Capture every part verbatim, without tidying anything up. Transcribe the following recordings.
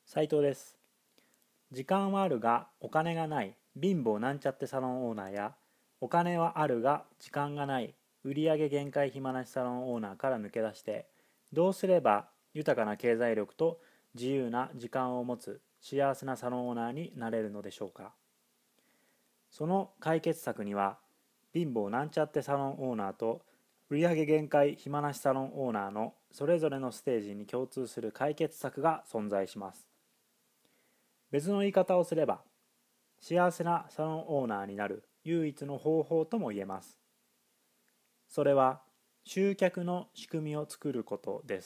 斉藤です。時間はあるがお金がない貧乏なんちゃってサロンオーナーや、お金はあるが時間がない売上限界暇なしサロンオーナーから抜け出して、どうすれば豊かな経済力と自由な時間を持つ幸せなサロンオーナーになれるのでしょうか。その解決策には、貧乏なんちゃってサロンオーナーと売上限界暇なしサロンオーナーのそれぞれのステージに共通する解決策が存在します。別の言い方をすれば、幸せなサロンオーナーになる唯一の方法とも言えます。それは集客の仕組みを作ることです。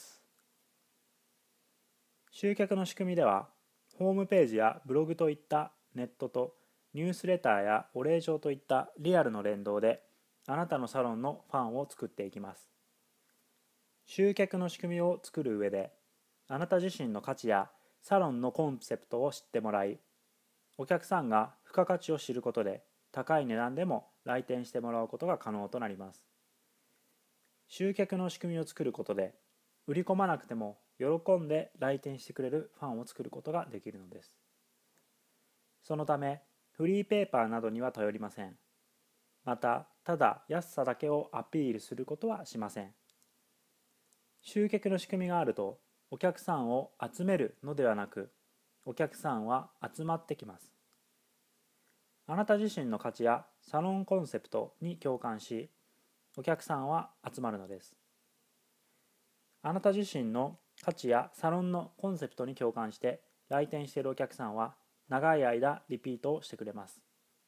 集客の仕組みでは、ホームページやブログといったネットとニュースレターやお礼状といったリアルの連動で、あなたのサロンのファンを作っていきます。集客の仕組みを作る上で、あなた自身の価値やサロンのコンセプトを知ってもらい、お客さんが付加価値を知ることで高い値段でも来店してもらうことが可能となります。集客の仕組みを作ることで、売り込まなくても喜んで来店してくれるファンを作ることができるのです。そのため、フリーペーパーなどには頼りません。また、ただ安さだけをアピールすることはしません。集客の仕組みがあると、お客さんを集めるのではなく、お客さんは集まってきます。あなた自身の価値やサロンコンセプトに共感し、お客さんは集まるのです。あなた自身の価値やサロンのコンセプトに共感して来店しているお客さんは長い間リピートをしてくれます。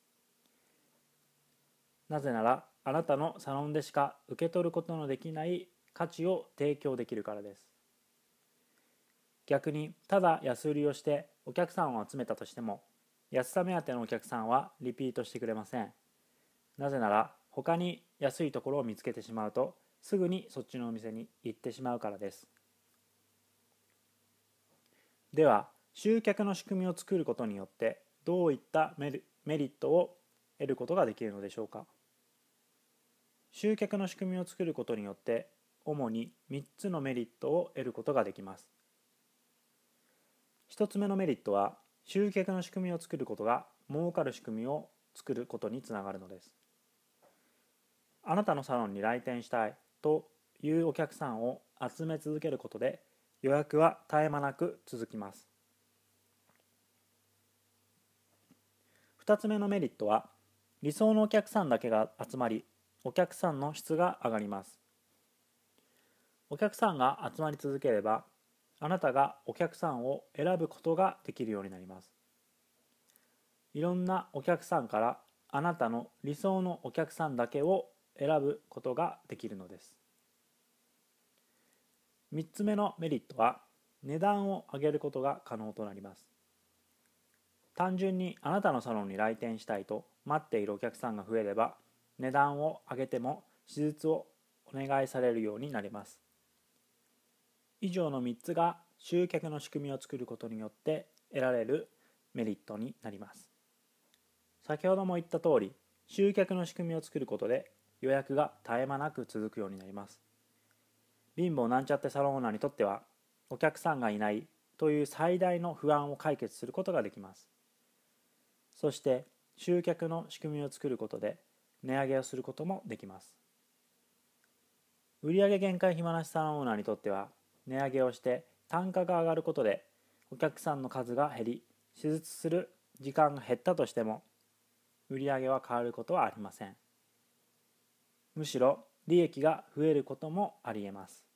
なぜなら、あなたのサロンでしか受け取ることのできない価値を提供できるからです。逆に、ただ安売りをしてお客さんを集めたとしても、安さ目当てのお客さんはリピートしてくれません。なぜなら、他に安いところを見つけてしまうと、すぐにそっちのお店に行ってしまうからです。では、集客の仕組みを作ることによってどういったメリットを得ることができるのでしょうか。集客の仕組みを作ることによって主にみっつのメリットを得ることができます。ひとつめのメリットは、集客の仕組みを作ることが儲かる仕組みを作ることにつながるのです。あなたのサロンに来店したいというお客さんを集め続けることで、予約は絶え間なく続きます。ふたつめのメリットは、理想のお客さんだけが集まり、お客さんの質が上がります。お客さんが集まり続ければ、あなたがお客さんを選ぶことができるようになります。いろんなお客さんからあなたの理想のお客さんだけを選ぶことができるのです。みっつめのメリットは、値段を上げることが可能となります。単純にあなたのサロンに来店したいと待っているお客さんが増えれば、値段を上げても施術をお願いされるようになります。以上のみっつが集客の仕組みを作ることによって得られるメリットになります。先ほども言った通り、集客の仕組みを作ることで予約が絶え間なく続くようになります。貧乏なんちゃってサロンオーナーにとっては、お客さんがいないという最大の不安を解決することができます。そして集客の仕組みを作ることで値上げをすることもできます。売上限界暇なしサロンオーナーにとっては、値上げをして単価が上がることでお客さんの数が減り、手術する時間が減ったとしても売上は変わることはありません。むしろ利益が増えることもありえます。